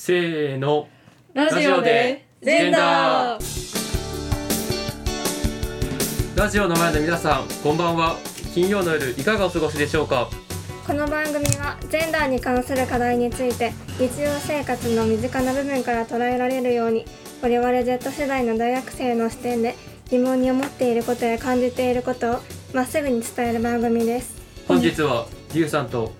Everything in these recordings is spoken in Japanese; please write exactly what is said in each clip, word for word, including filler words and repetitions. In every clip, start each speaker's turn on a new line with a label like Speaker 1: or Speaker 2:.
Speaker 1: せーの、
Speaker 2: ラジオでジェンダー。
Speaker 1: ラジオの前の皆さん、こんばんは。金曜の夜いかがお過ごしでしょうか。
Speaker 2: この番組はジェンダーに関する課題について日常生活の身近な部分から捉えられるように、我々 Z 世代の大学生の視点で疑問に思っていることや感じていることをまっすぐに伝える番組です。
Speaker 1: 本日はリュウさんと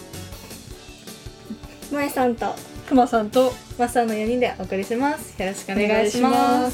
Speaker 2: 萌えさんと
Speaker 3: くまさんと
Speaker 2: マサのよにんでお送りします。よろしくお願いします。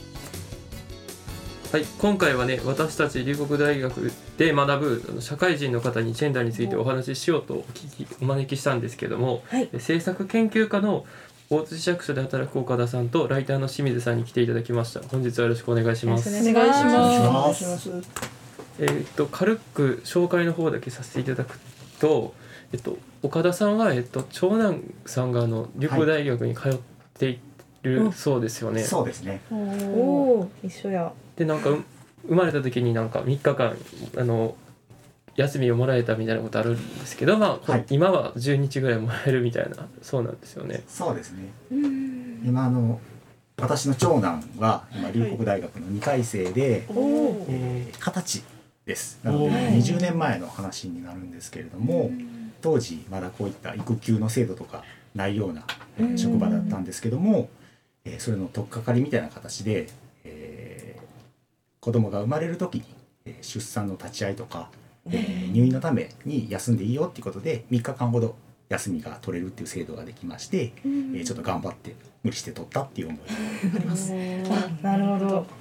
Speaker 1: はい、今回はね、私たち龍谷大学で学ぶ社会人の方にジェンダーについてお話ししようとお聞きお招きしたんですけども、
Speaker 2: はい、
Speaker 1: 政策研究家の大津市役所で働く岡田さんとライターの清水さんに来ていただきました。本日はよろしくお願いします。
Speaker 2: お願いします。
Speaker 1: えー、っと軽く紹介の方だけさせていただくと、えっと、岡田さんは、えっと、長男さんがあの龍谷大学に通っているそうですよね。
Speaker 4: はい、そうですね。
Speaker 2: おお、一緒や。
Speaker 1: でなんか生まれた時になんかみっかかんあの休みをもらえたみたいなことあるんですけど、まあ、はい、今はじゅうにちぐらいもらえるみたいな、そうなんですよね。
Speaker 4: そうですね。今あの私の長男は今龍谷大学のにかい生で、はい、えー、二十歳です。なのでにじゅうねんまえの話になるんですけれども、当時まだこういった育休の制度とかないような職場だったんですけども、えー、それの取っかかりみたいな形で、えー、子供が生まれる時に、えー、出産の立ち会いとか、えー、入院のために休んでいいよっていうことでみっかかんほど休みが取れるっていう制度ができまして、えー、ちょっと頑張って無理して取ったっていう思いがあります。
Speaker 2: なるほど、はい、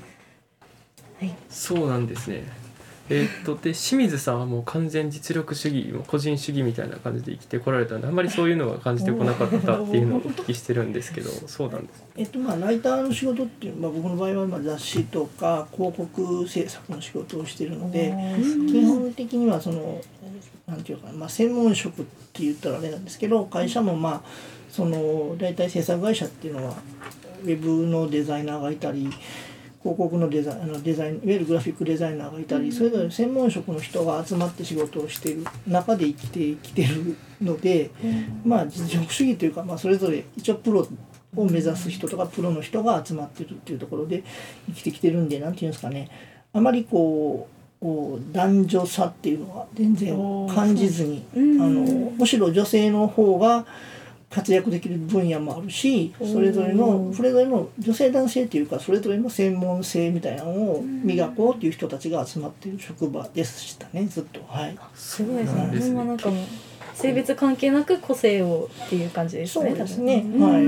Speaker 1: そうなんですね。えー、っとで清水さんはもう完全実力主義、もう個人主義みたいな感じで生きてこられたので、あんまりそういうのは感じてこなかったっていうのをお聞きしてるんですけど、そうなんです。
Speaker 3: えっとまあライターの仕事っていうのは、僕の場合はまあ雑誌とか広告制作の仕事をしているので、基本的にはそのなんていうかな、まあ、専門職って言ったらあれなんですけど、会社もまあその大体制作会社っていうのはウェブのデザイナーがいたり、広告のデザイン、あのデザイン、いわゆるグラフィックデザイナーがいたり、それぞれ専門職の人が集まって仕事をしている中で生きてきてるので、まあ実力主義というか、まあ、それぞれ一応プロを目指す人とかプロの人が集まってるっていうところで生きてきてるんで、なんていうんですかね、あまりこうこう男女差っていうのは全然感じずに、あのむしろ女性の方が活躍できる分野もあるし、それぞれのそれぞれの女性男性というかそれぞれの専門性みたいなのを磨こうっていう人たちが集まっている職場でしたね、ずっと。はい。
Speaker 2: すごいですね。ほんまなんかもう性別関係なく個性をっていう感じですね。
Speaker 3: そうですね。はい。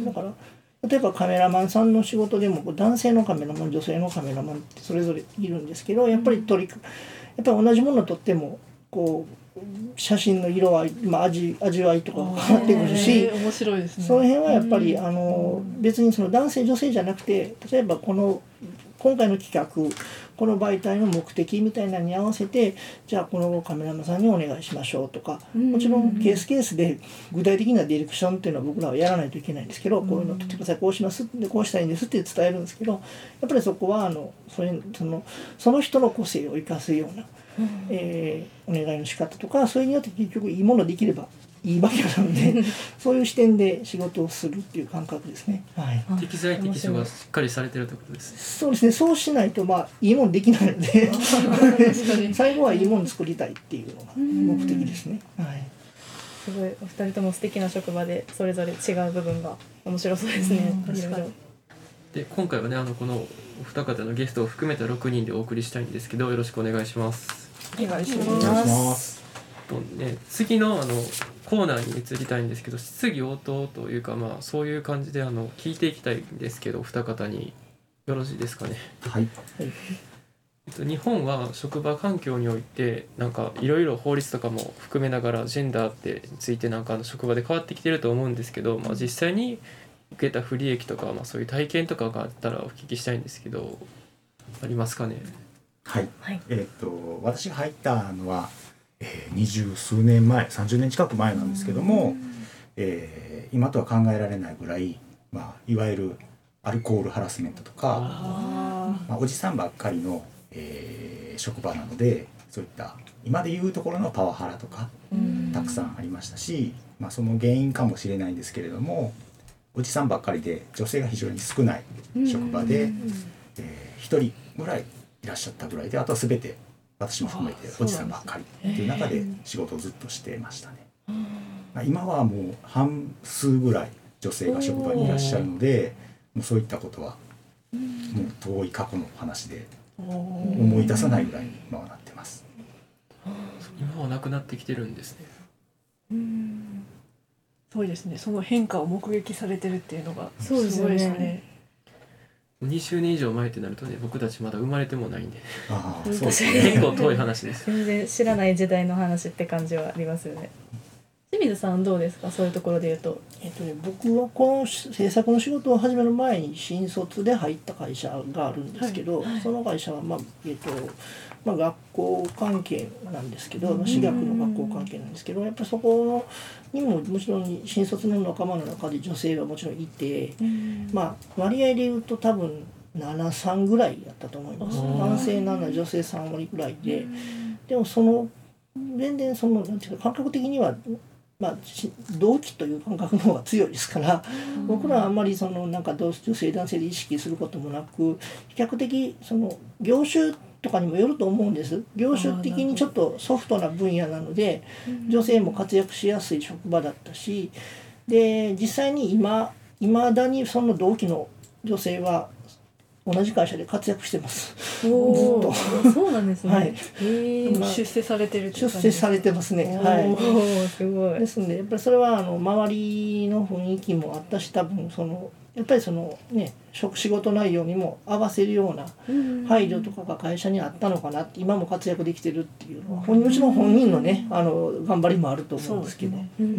Speaker 3: だから例えばカメラマンさんの仕事でも男性のカメラマン、女性のカメラマンってそれぞれいるんですけど、やっぱり取りやっぱり同じものを撮ってもこう写真の色合い、まあ、味, 味わいとかも変わってくるし、
Speaker 5: 面白いですね。
Speaker 3: その辺はやっぱりあの別にその男性女性じゃなくて、例えばこの今回の企画この媒体の目的みたいなのに合わせて、じゃあこのカメラマンさんにお願いしましょうとか、もちろんケースケースで具体的なディレクションっていうのは僕らはやらないといけないんですけど、こういうの撮ってください、こうしますでこうしたいんですって伝えるんですけど、やっぱりそこはあのそれそのその人の個性を生かすような、えー、お願いの仕方とか、それによって結局いいものできればいいわけなのでそういう視点で仕事をするっていう感覚ですね。はい、
Speaker 1: 適材適所がしっかりされてるということですね。
Speaker 3: そうですね。そうしないとまあいいものできないので最後はいいもの作りたいっていうのが目的ですね。はい、
Speaker 2: すごいお二人とも素敵な職場でそれぞれ違う部分が面白そうですね。確かに。
Speaker 1: で今回はね、あのこのお二方のゲストを含めたろくにんでお送りしたいんですけど、よろしくお願いします。
Speaker 2: お願いし
Speaker 4: ます。
Speaker 1: とね、次のあのコーナーに移りたいんですけど、質疑応答というか、まあそういう感じであの聞いていきたいんですけど、お二方によろしいですかね。
Speaker 4: はい。
Speaker 1: えっと、日本は職場環境においてなんかいろいろ法律とかも含めながらジェンダーってについてなんかあの職場で変わってきてると思うんですけど、まあ、実際に受けた不利益とか、まあ、そういう体験とかがあったらお聞きしたいんですけど、ありますかね。
Speaker 4: はい、
Speaker 2: はい、
Speaker 4: えー、っと私が入ったのは、えー、二十数年前、さんじゅうねん近く前なんですけども、えー、今とは考えられないぐらい、まあ、いわゆるアルコールハラスメントとか、あ、まあ、おじさんばっかりの、えー、職場なので、そういった今でいうところのパワハラとかたくさんありましたし、 まあ、その原因かもしれないんですけれども、おじさんばっかりで女性が非常に少ない職場で、えー、ひとりぐらいいらっしゃったぐらいで、あとは全て私も含めておじさんばっかりっていう中で仕事をずっとしてましたね。まあ、今はもう半数ぐらい女性が職場にいらっしゃるので、もうそういったことはもう遠い過去の話で思い出さないぐらいに今はなってます。
Speaker 1: 今はなくなってきてるんですね。
Speaker 5: うん、そうですね。その変化を目撃されてるっていうのがす
Speaker 2: そうです
Speaker 5: ごい
Speaker 2: よね。
Speaker 5: ですね。
Speaker 1: にじゅうねん以上前ってなるとね、僕たちまだ生まれてもないんで、
Speaker 4: ああ、そうですね。
Speaker 1: 結構遠い話です。
Speaker 2: 全然知らない時代の話って感じはありますよね。清水さんどうですか、そういうところで言うと。
Speaker 3: えっとね、僕はこの制作の仕事を始める前に新卒で入った会社があるんですけど、はいはい、その会社は、まあえっとまあ、学校関係なんですけど、私学の学校関係なんですけど、やっぱりそこのにももちろん新卒の仲間の中で女性がもちろんいて、まあ、割合で言うと多分ななさんぐらいだったと思います。男性なな、女性さん割ぐらいで、でもその全然そのなんていうか感覚的には、まあ、同期という感覚の方が強いですから、僕らはあんまりそのなんか女性男性で意識することもなく、比較的その業種とかにもよると思うんです。業種的にちょっとソフトな分野なので女性も活躍しやすい職場だったし、で実際に今いまだにその同期の女性は同じ会社で活躍してます。
Speaker 2: おずっとそうなんですね。
Speaker 3: はい、
Speaker 5: まあ、出世されてるって
Speaker 3: 出世されてますね。はい。
Speaker 2: すごい。
Speaker 3: ですのでやっぱりそれはあの周りの雰囲気もあったし、多分そのやっぱりそのね仕事内容にも合わせるような配慮とかが会社にあったのかなって、今も活躍できてるっていうのはもちろん本人のねあの頑張りもあると思うんですけど、そうですね。うん、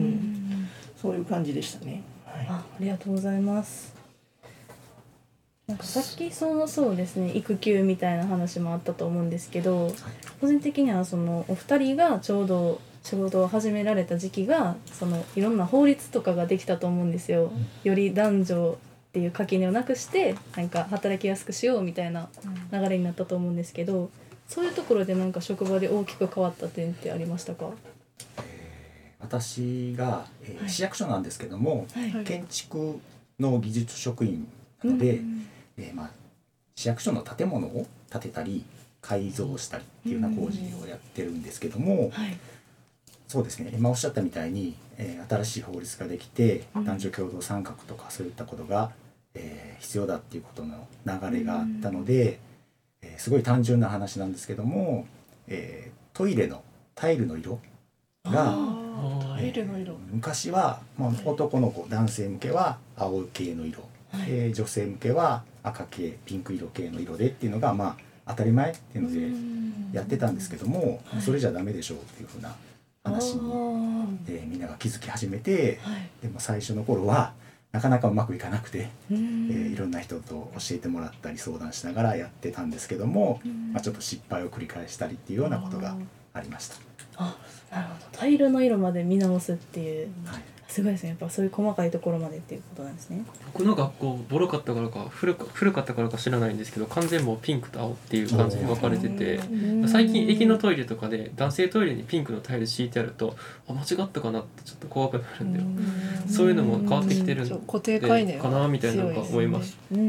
Speaker 3: そういう感じでしたね。はい、
Speaker 2: あ、ありがとうございます。なんかさっきそのそうですね、育休みたいな話もあったと思うんですけど、個人的にはそのお二人がちょうど仕事を始められた時期がそのいろんな法律とかができたと思うんですよ。より男女っていう垣根をなくしてなんか働きやすくしようみたいな流れになったと思うんですけど、そういうところでなんか職場で大きく変わった点ってありましたか？
Speaker 4: えー、私が、えーはい、市役所なんですけども、
Speaker 2: はい、
Speaker 4: 建築の技術職員なので、うんえーまあ、市役所の建物を建てたり改造したりっていうような工事をやってるんですけども、はい、そうですね、今おっしゃったみたいに、えー、新しい法律ができて男女共同参画とかそういったことが、えー、必要だっていうことの流れがあったので、えー、すごい単純な話なんですけども、えー、トイレのタイルの色が、
Speaker 5: タイルの色、
Speaker 4: えー、昔は、まあ、男の子男性向けは青系の色、はいえー、女性向けは赤系ピンク色系の色でっていうのがまあ当たり前っていうのでやってたんですけども、それじゃダメでしょうっていうふうな話に、えー、みんなが気づき始めて、はい、でも最初の頃はなかなかうまくいかなくて、えー、いろんな人と教えてもらったり相談しながらやってたんですけども、まあ、ちょっと失敗を繰り返したりっていうようなことがありました。
Speaker 2: あ、なるほど。タイルの色まで見直すっていう、はい、すごいですね。やっぱそういう細かいところまでっていうことなんですね。
Speaker 1: 僕の学校ボロかったからか古か古かったからか知らないんですけど、完全もうピンクと青っていう感じに分かれてて、最近駅のトイレとかで男性トイレにピンクのタイル敷いてあると、あ、間違ったかなってちょっと怖くなるんだよ。そういうのも変わってきてるの
Speaker 5: 固定概念
Speaker 1: かなみたいなのが思います。
Speaker 2: うん、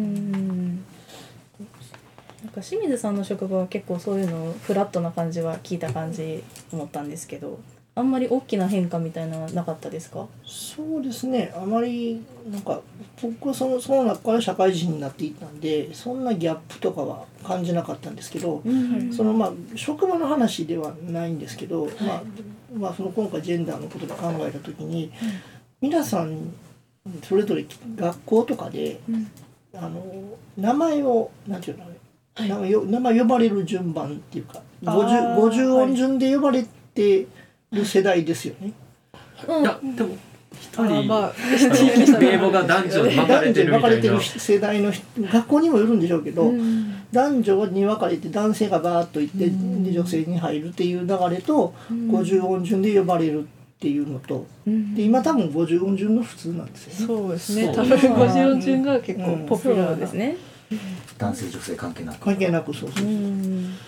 Speaker 2: なんか清水さんの職場は結構そういうのフラットな感じは聞いた感じ思ったんですけど、あんまり大きな変化みたいなのはなかったですか？
Speaker 3: そうですね、あまりなんか僕はそのその中から社会人になっていったんで、そんなギャップとかは感じなかったんですけど、うん、そのまあ職場の話ではないんですけど、はい、まあまあその今回ジェンダーのことで考えた時に、うん、皆さんそれぞれ学校とかで、うん、あの名前をなんていうの、はい、なんかよ名前呼ばれる順番っていうか、ごじゅう、ごじゅう音順で呼ばれてる世代ですよね。
Speaker 1: はい、いやでも一人、まあ、名簿が男女に分かれてるみたいな、男女に分かれてる世代の学校にもよるんでしょうけど、うん、男女に分かれて男性がバーッといって、うん、で女性に入るっていう流れと、うん、ごじゅう音順で呼ばれるっていうのと、うん、で今多分ごじゅう音順の普通なんですよね。
Speaker 5: そうですね。多分ごじゅう音順が結構ポピュラーですね。
Speaker 4: 男性女性関係なく
Speaker 3: 関係なくそうそうそう。うん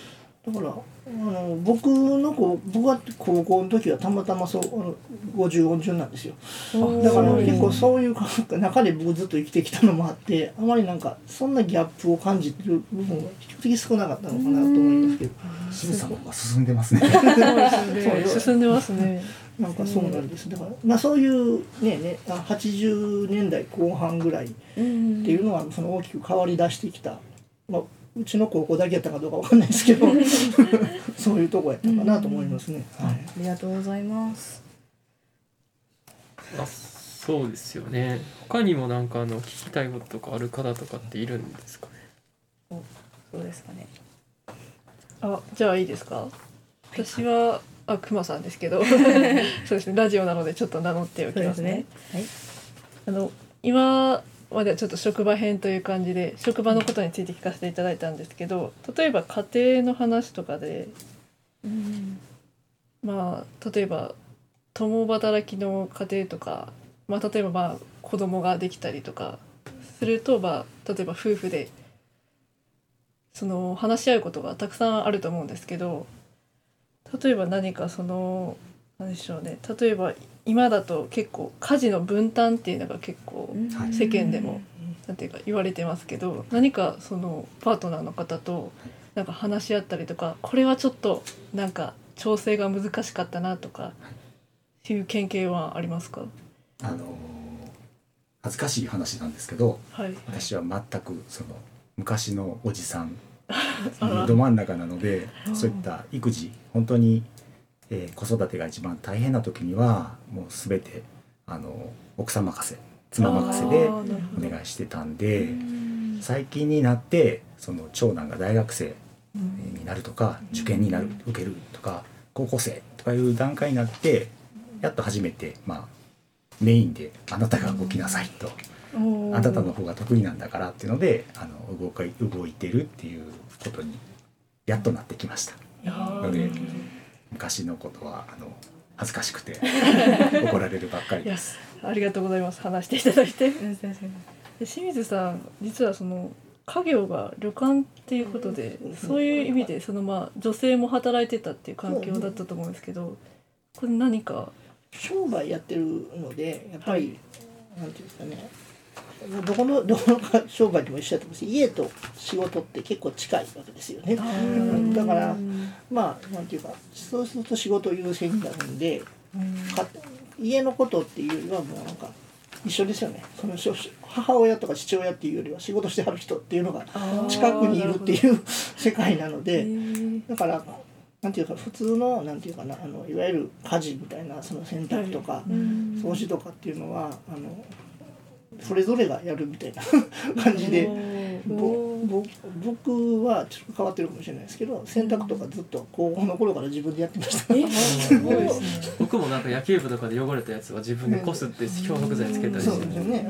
Speaker 3: だからあの僕の子僕は高校の時はたまたまそうあのごじゅう音順なんですよ。だから結構そういう中で僕ずっと生きてきたのもあって、あまりなんかそんなギャップを感じてる部分は比較的少なかったのかなと思いますけど。
Speaker 4: 清水さんの方が進んでますね。
Speaker 5: そうですね。進んでますね。
Speaker 3: なんかそうなんです。だからまあそういうねねはちじゅうねんだいこう半ぐらいっていうのはその大きく変わり出してきた。まあうちの高校だけやったかどうかわかんないですけどそういうとこやったかなと思いますね、はい、
Speaker 6: ありがとうございます。
Speaker 1: あ、そうですよね。他にもなんかあの聞きたいこととかある方とかっているんですかね。
Speaker 6: そうですかね。
Speaker 5: あ、じゃあいいですか。私はあ、くまさんですけどそうですね、ラジオなのでちょっと名乗っておきますね。
Speaker 6: はい。
Speaker 5: あの今まではちょっと職場編という感じで職場のことについて聞かせていただいたんですけど、例えば家庭の話とかで、うん、まあ例えば共働きの家庭とか、まあ、例えばまあ子供ができたりとかすると、まあ、例えば夫婦でその話し合うことがたくさんあると思うんですけど、例えば何かその何でしょうね、例えば今だと結構家事の分担っていうのが結構世間でもなんていうか言われてますけど、何かそのパートナーの方となんか話し合ったりとか、これはちょっとなんか調整が難しかったなとかいう経験はありますか？
Speaker 4: あの恥ずかしい話なんですけど、
Speaker 5: はい、
Speaker 4: 私は全くその昔のおじさんど真ん中なので、そういった育児本当に、えー、子育てが一番大変な時にはもう全てあの奥さん任せ妻任せでお願いしてたんで、最近になってその長男が大学生になるとか受験になる受けるとか高校生とかいう段階になってやっと初めて、まあ、メインであなたが動きなさいと、あなたの方が得意なんだからっていうのであの動か動いてるっていうことにやっとなってきましたので、昔のことはあの恥ずかしくて怒られるばっかりです。
Speaker 5: ありがとうございます。話していただいて。で清水さん実はその家業が旅館っていうことで、そういう意味でそのまあ女性も働いてたっていう環境だったと思うんですけど、これ何か
Speaker 3: 商売やってるのでやっぱり、はい、なんていうんですかね、どこのどこの商売でも一緒だと思うし、家と仕事って結構近いわけですよね。だからまあなんていうか、そうすると仕事優先になるんで、か家のことっていうよりはもうなんか一緒ですよね。その母親とか父親っていうよりは仕事してはる人っていうのが近くにいるっていう世界なので、だからなんていうか普通のなんていうかな、あのいわゆる家事みたいなその洗濯とか掃除とかっていうのはあのそれぞれがやるみたいな感じで、ぼぼ僕はちょっと変わってるかもしれないですけど、洗濯とかずっと高校の頃から自分でやってました。え
Speaker 1: すごいですね。僕もなんか野球部とかで汚れたやつは自分でこすって漂白剤つけたりして、
Speaker 3: そうですよね、うん、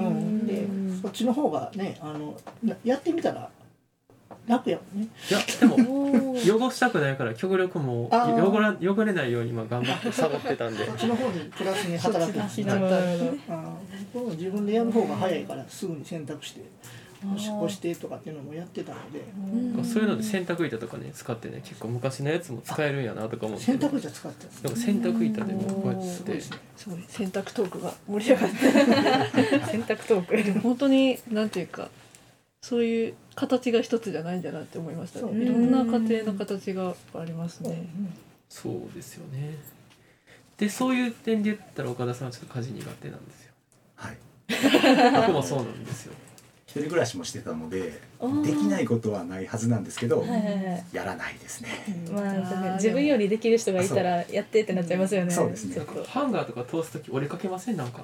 Speaker 3: でそっちの方がね、あのやってみたら楽やもんね。
Speaker 1: いやでも汚したくないから極力もう汚ら汚れないように今頑張ってサボってたんで、
Speaker 3: そっちの方にプラスに働くんですね。僕も自分でやる方が早いからすぐに洗濯して干してとかっていうのもやってたので、
Speaker 1: うん、そういうので洗濯板とかね使ってね、結構昔のやつも使えるんやなとか思って、
Speaker 3: 洗濯板使ってたんです
Speaker 1: なんか洗濯板でもこうやって
Speaker 5: すごい洗濯トークが盛り上がって洗濯トーク本当になんていうかそういう形が一つじゃないんだなって思いましたね。いろんな家庭の形がありますね。
Speaker 1: そうですよね。でそういう点で言ったら岡田さんはちょっと家事苦手なんですよ。
Speaker 4: はい。
Speaker 1: 僕もそうなんですよ。
Speaker 4: 一人暮らしもしてたのでできないことはないはずなんですけど、
Speaker 6: はいはいはい、
Speaker 4: やらないですね。
Speaker 6: まあ自分よりできる人がいたらやってってなっちゃいますよね。
Speaker 4: そうですね。
Speaker 1: ハンガーとか通すとき折れかけません？なんか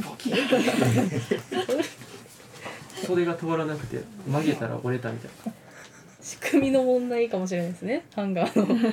Speaker 1: 袖が通らなくて曲げたら折れたみたいな。
Speaker 6: 仕組みの問題かもしれないですね、ハンガーの。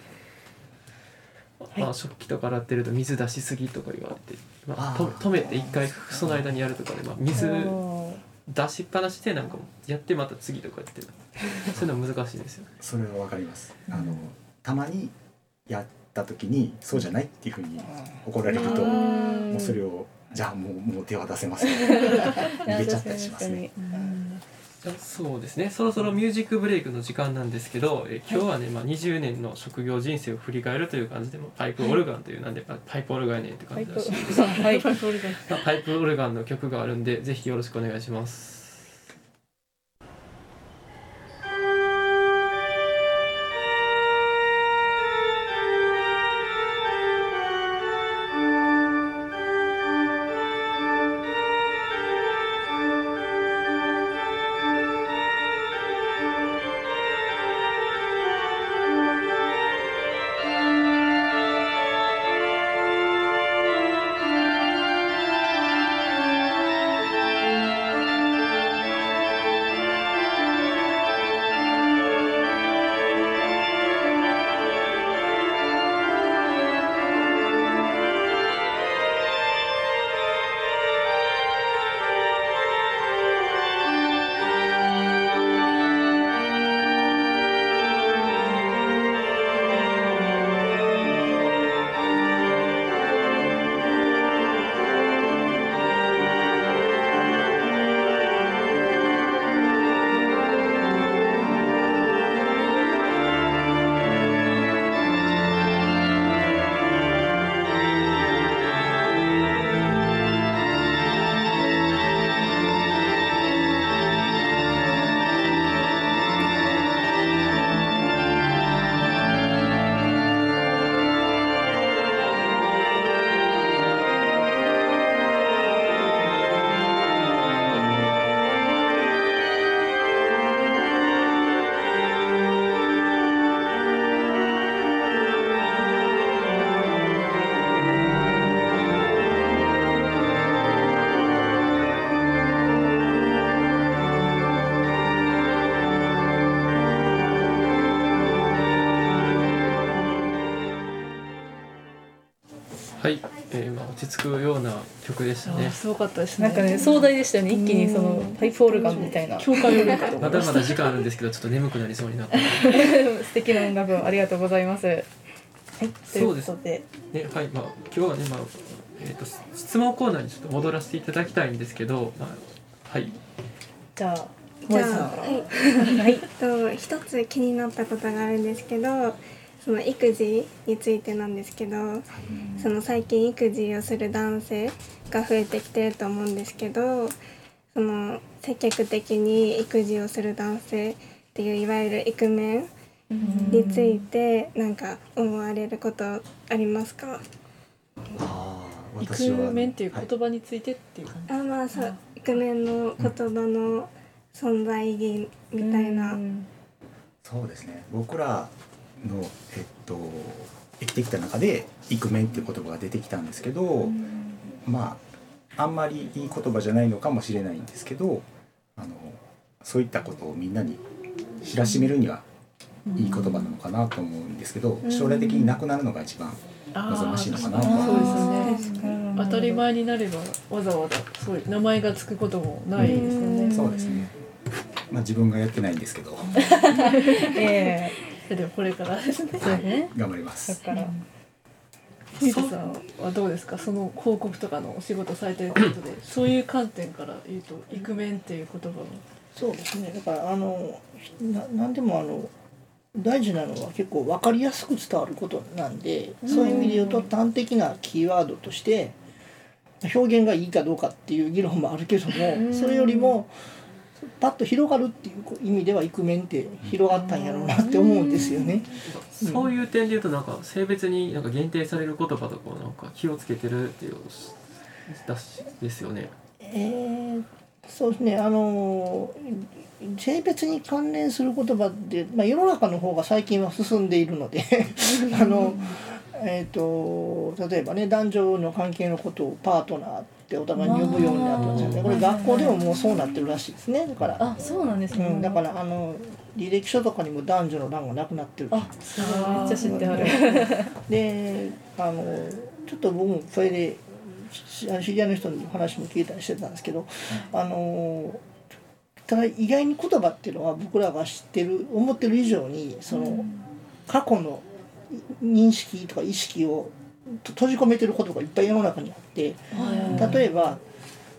Speaker 1: まあ、食器とか洗ってると水出しすぎとか言われて、まあ、と止めて一回その間にやるとかで、まあ、水出しっぱなしでなんかやってまた次とかやってるそういうの難しいですよね。
Speaker 4: それはわかります。あのたまにやった時にそうじゃないっていうふうに怒られると、もうそれをじゃあもうもう手は出せません逃げちゃったりしますね。
Speaker 1: そうですね、そろそろミュージックブレイクの時間なんですけど、え今日はね、まあ、にじゅうねんの職業人生を振り返るという感じで、パイプオルガンという、なんでパイプオルガンやねんって感じだし、
Speaker 5: はいパイプオルガン
Speaker 1: まあパイプオルガンの曲があるんで、ぜひよろしくお願いします。はい、えーまあ、落ち着くような曲でしたね。
Speaker 5: すごかったですね。
Speaker 6: なんかね壮大でしたよね。一気にそのパイプオルガンみたいな。
Speaker 5: 教会よりかと
Speaker 1: まだまだ時間あるんですけど、ちょっと眠くなりそうになって
Speaker 6: 素敵な音楽をありがとうございます。はい、ということで、
Speaker 1: ね、はい、まあ今日はね、まあえっと質問コーナーにちょっと戻らせていただきたいんですけど、まあ、はい。
Speaker 6: じゃあ
Speaker 2: じゃあ
Speaker 6: 萌さんから。
Speaker 2: はい
Speaker 6: はい。
Speaker 2: と一つ気になったことがあるんですけど、その育児についてなんですけど、その最近育児をする男性が増えてきてると思うんですけど、その積極的に育児をする男性っていういわゆるイクメンについて何か思われることありますか？
Speaker 4: あー
Speaker 5: イク
Speaker 4: 私は
Speaker 5: メンっていう言葉についてっていう感じ。
Speaker 2: あ、まあそう、イクメンの言葉の存在意義みたいな。
Speaker 4: そうですね、僕らの、えっと、生きてきた中でイクメンっていう言葉が出てきたんですけど、まああんまりいい言葉じゃないのかもしれないんですけど、あのそういったことをみんなに知らしめるにはいい言葉なのかなと思うんですけど、将来的になくなるのが一番望ましいのかなと思い
Speaker 5: そう
Speaker 4: ます。
Speaker 5: ですね。当たり前になればわざわざそういう名前がつくこともないですよね。
Speaker 4: そうですね。まあ自分がやってないんですけど、
Speaker 6: え
Speaker 5: でもこれからですね。
Speaker 6: えね。
Speaker 4: 頑張ります。
Speaker 6: だから
Speaker 5: ミートさんはどうですか、その広告とかのお仕事されてることでそういう観点から言うとイクメンっていう言葉は
Speaker 3: そうですね。だからあのななんでもあの大事なのは結構分かりやすく伝わることなんで、そういう意味で言うと端的なキーワードとして表現がいいかどうかっていう議論もあるけども、それよりもパッと広がるっていう意味ではイクメンって広がったんやろうなって思うんですよね。
Speaker 1: そういう点で言うと、なんか性別になんか限定される言葉とかをなんか気をつけてるっていうだしですよね。
Speaker 3: えー、そうですね。あの性別に関連する言葉で、まあ、世の中の方が最近は進んでいるのであの、えー、と例えばね、男女の関係のことをパートナーってお互いに呼ぶようになったんですよね。これ学校でももうそうなってるらしいですね。だから、
Speaker 6: あ、そうなんですね。
Speaker 3: うん、だからあの履歴書とかにも男女の欄がなくなってる。
Speaker 6: あ、すごい、めっちゃ知ってはる。
Speaker 3: で、あのちょっと僕もそれで知り合いの人に話も聞いたりしてたんですけど、あのただ意外に言葉っていうのは僕らが知ってる思ってる以上にその過去の認識とか意識を閉じ込めてることがいっぱい世の中にあって、例えば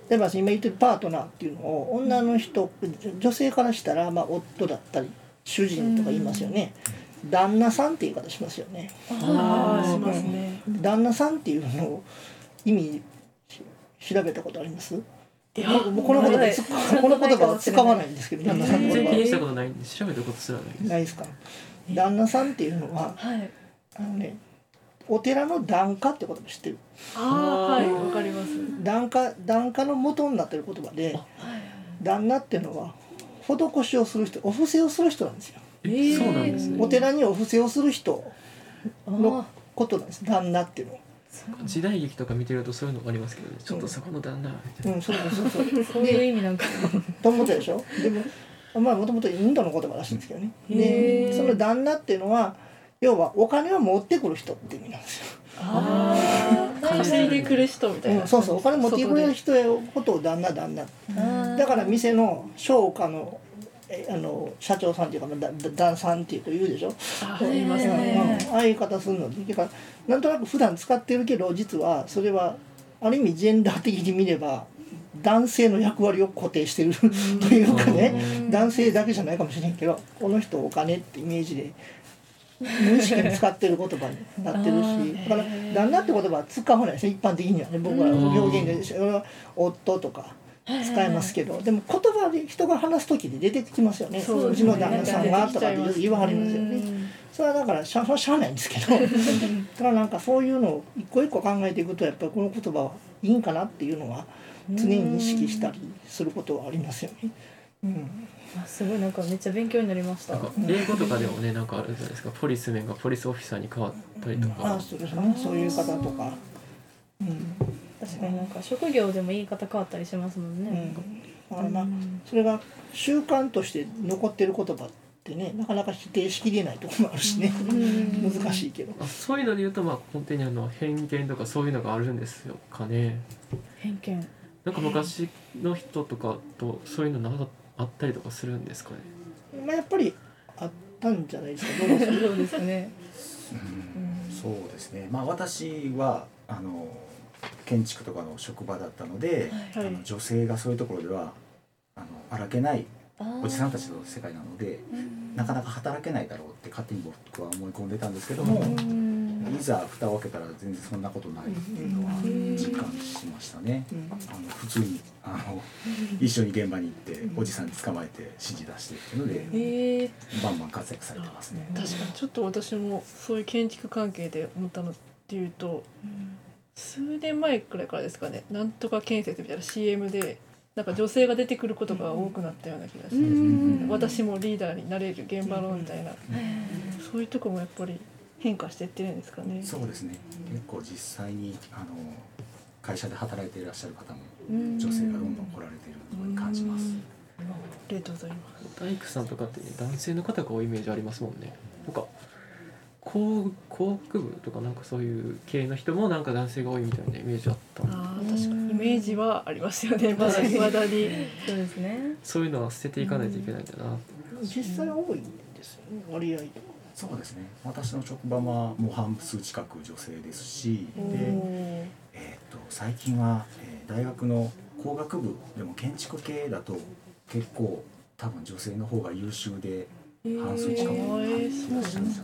Speaker 3: 例えば今言ってるパートナーっていうのを女の人女性からしたらまあ夫だったり主人とか言いますよね、旦那さんって言い方しますよね。
Speaker 5: ああしますね。
Speaker 3: 旦那さんっていうのを意味調べたことあります？
Speaker 5: いや
Speaker 3: もうこの言葉つこの言葉は使わないんですけど、旦那さんの言葉
Speaker 1: 全然気にしたことないんで調べたことすらないです。
Speaker 3: ないですか。旦那さんっていうのは
Speaker 6: はい。
Speaker 3: あのね、お寺の檀家って言葉知ってる？
Speaker 5: ああはいわかります。
Speaker 3: 檀家檀家の元になってる言葉で、旦那っていうのは施しをする人、お布施をする人なんですよ。
Speaker 1: えそうなんですね。
Speaker 3: お寺にお布施をする人のことなんです。旦那っていうのは。
Speaker 1: 時代劇とか見てるとそういうのがありますけどね、ちょっとそこの旦那みたいな。
Speaker 3: うん、そうそうそうそう。
Speaker 6: そういう意味なんか。
Speaker 3: と思ったでしょ。でもまあもともとインドの言葉らしいんですけどね。
Speaker 6: へ
Speaker 3: で
Speaker 6: ー
Speaker 3: その旦那っていうのは要はお金を持ってくる人っていう意味なんですよ。
Speaker 5: ああ稼いでくる人みたいな。
Speaker 3: うん、そうそうお金持ってくれる人のことを旦那旦那。だから店の商家のえあの社長さんっていうかだだ旦さんっていうと言うでしょ。
Speaker 5: あ言います
Speaker 3: うん
Speaker 5: ね。
Speaker 3: うんああいう言い方するので、だからなんとなく普段使ってるけど実はそれはある意味ジェンダー的に見れば男性の役割を固定してるというかね、男性だけじゃないかもしれんけどこの人お金ってイメージで無意識に使ってる言葉になってるし、だから旦那って言葉は使わないですね一般的にはね。僕は表現でそれは夫とか使えますけど、でも言葉で人が話す時で出てきますよね。
Speaker 5: そう
Speaker 3: うちの旦那さんがとかって言わはりますよね。それはだからしゃしゃあないんですけどだからなんかそういうのを一個一個考えていくとやっぱりこの言葉はいいんかなっていうのは常に意識したりすることはありますよね。うん
Speaker 6: あすごいなんかめっちゃ勉強になりました。
Speaker 1: なんか英語とかでもねなんかあるじゃないですか、ポリスメンがポリスオフィサーに変わったりと
Speaker 3: あ
Speaker 1: か
Speaker 3: あそうですね、そういう方とか、うん
Speaker 6: 確かになんか職業でも言い方変わったりしますもん
Speaker 3: う
Speaker 6: ね。
Speaker 3: ん、だからまあそれが習慣として残ってる言葉ってねなかなか否定しきれないところもあるしね難しいけど。
Speaker 1: あそういうので言うとまあ根底にあの偏見とかそういうのがあるんですよかね。
Speaker 6: 偏見。
Speaker 1: なんか昔の人とかとそういうのなかあったりとかするんですかね。
Speaker 3: まあやっぱりあったんじゃないですか。どうですか
Speaker 6: そうですね。
Speaker 4: うんそうですね。まあ私はあの建築とかの職場だったので、
Speaker 5: はい
Speaker 4: あの女性がそういうところではあの荒けない
Speaker 6: あー
Speaker 4: おじさんたちの世界なので、なかなか働けないだろうって勝手に僕は思い込んでたんですけども、いざ蓋を開けたら全然そんなことないっていうのは実感しましたね。
Speaker 3: うん
Speaker 4: あの普通にあの一緒に現場に行っておじさんに捕まえて指示出してっていうので
Speaker 6: へえ。
Speaker 4: バンバン活躍されてますね。
Speaker 5: 確かにちょっと私もそういう建築関係で思ったのっていうと数年前くらいからですかね、なんとか建設みたいな シーエム でなんか女性が出てくることが多くなったような気がして、
Speaker 6: うん
Speaker 5: 私もリーダーになれる現場のみたいな、そういうとこもやっぱり変化していってるんですかね。
Speaker 4: そうですね。結構実際にあの会社で働いていらっしゃる方も女性がどんどん来られているのに感じます。
Speaker 5: ありがとうございます。
Speaker 1: 大工さんとかって、ね、男性の方が多いイメージありますもんね。なんか工工学部とかなんかそういう系の人もなんか男性が多いみたいなイメージあったんで、
Speaker 5: あー確かにイメージはありますよね。まだ未だに。
Speaker 6: そうですね。
Speaker 1: そういうのは捨てていかないといけないんだなって。
Speaker 3: 実際多いんですよね割合とか。
Speaker 4: そうですね。私の職場はもう半数近く女性ですし、
Speaker 5: お
Speaker 4: で、
Speaker 5: ー
Speaker 4: えー、と最近は、えー大学の工学部でも建築系だと結構多分女性の方が優秀で半数近くいらっしゃるんじゃないですかね。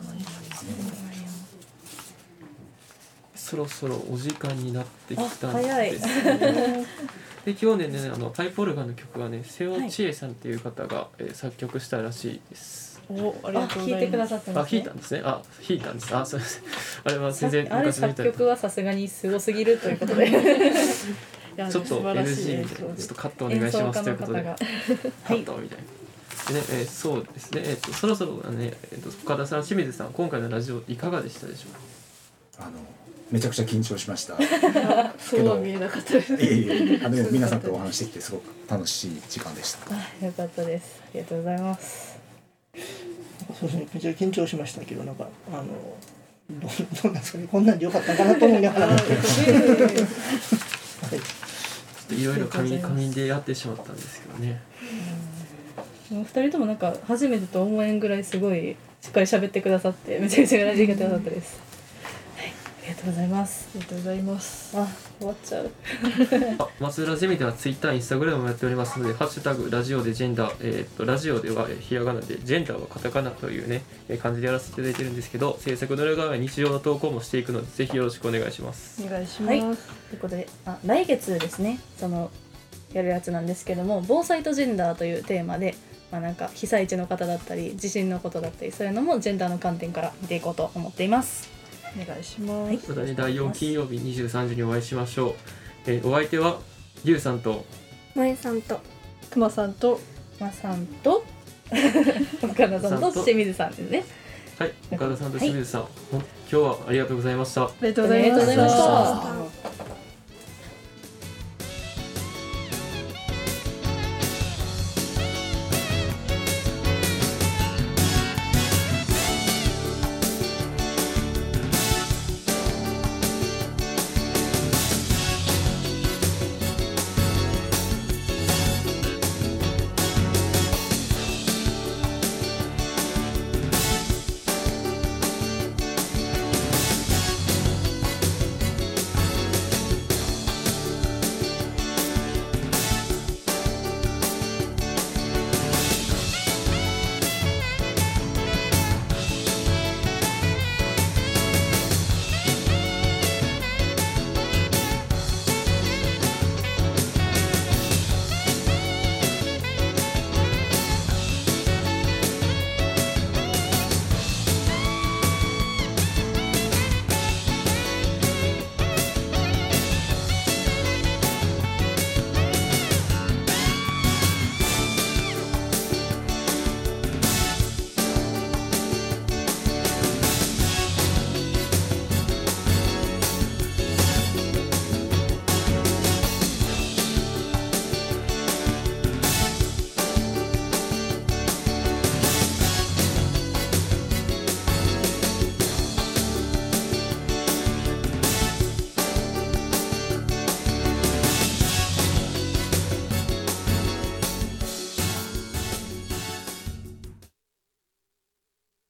Speaker 1: そろそろお時間になってきたん
Speaker 6: あ早い
Speaker 1: ですね。で今日ねあのパイプオルガンの曲はね瀬尾千恵さんっていう方が、えー作曲したらしいです。
Speaker 5: おありが
Speaker 6: あ
Speaker 5: とうございます。
Speaker 6: 弾いてくださって
Speaker 1: あ
Speaker 6: ますね
Speaker 1: 弾いた。んですね。あ弾いたんです。あそうです。あれは全然
Speaker 6: あれ
Speaker 1: 昔の人
Speaker 6: 作曲はさすがにすごすぎるということで
Speaker 5: いや
Speaker 1: ちょっと
Speaker 5: 素晴らしい
Speaker 1: エヌジー み
Speaker 5: 演奏
Speaker 1: たいなちょっ
Speaker 5: です
Speaker 1: とカットお願い
Speaker 6: 演奏
Speaker 1: します
Speaker 6: 家の方が
Speaker 1: ということでカットみたいな。でね、えーそうですね、えー、とそろそろね、えー、と岡田さん清水さん今回のラジオいかがでしたでしょうか。
Speaker 4: あのめちゃくちゃ緊張しました。
Speaker 5: そうは見えなかったです。
Speaker 4: いえいえ、あでも皆さんとお話しできてすごく楽しい時間でした。
Speaker 6: あよかったです。ありがとうございます。
Speaker 3: そうですね、めっちゃ緊張しましたけど、なんかあのどうどうなんですかね、こんなんでよかったかなと思いながら、はい、
Speaker 1: ちょっといろいろ仮仮でやってしまったんですけどね。
Speaker 6: もう二人ともなんか初めてと思えんぐらいすごいしっかり喋ってくださってめちゃくちゃありがたかったです。はい、ありがとうとうございます。
Speaker 5: ありがとうございます。
Speaker 6: あ、終わっちゃう。
Speaker 1: あ、松浦ゼミではツイッター、インスタグラムもやっておりますので、ハッシュタグラジオでジェンダー、えー、っとラジオではひらがなで、ジェンダーはカタカナというね感じでやらせていただいてるんですけど、制作の裏側は日常の投稿もしていくので、ぜひよろしくお願いします。
Speaker 5: お願いします。
Speaker 6: はい、ということで、あ、来月ですね、そのやるやつなんですけども、防災とジェンダーというテーマで、まあ、なんか被災地の方だったり地震のことだったり、そういうのもジェンダーの観点から見ていこうと思っています。
Speaker 5: お願いします。
Speaker 6: はい、
Speaker 1: またね、だいよん金曜日にじゅうさんじにお会いしましょう。えー、お相手はリュウさんと
Speaker 2: まえさんと
Speaker 5: くまさんと
Speaker 6: まさんと岡田さんと清水さんですね。
Speaker 1: はい、岡田さんと清水さん、はい、今日はありがとうございました。
Speaker 5: ありがとうございました。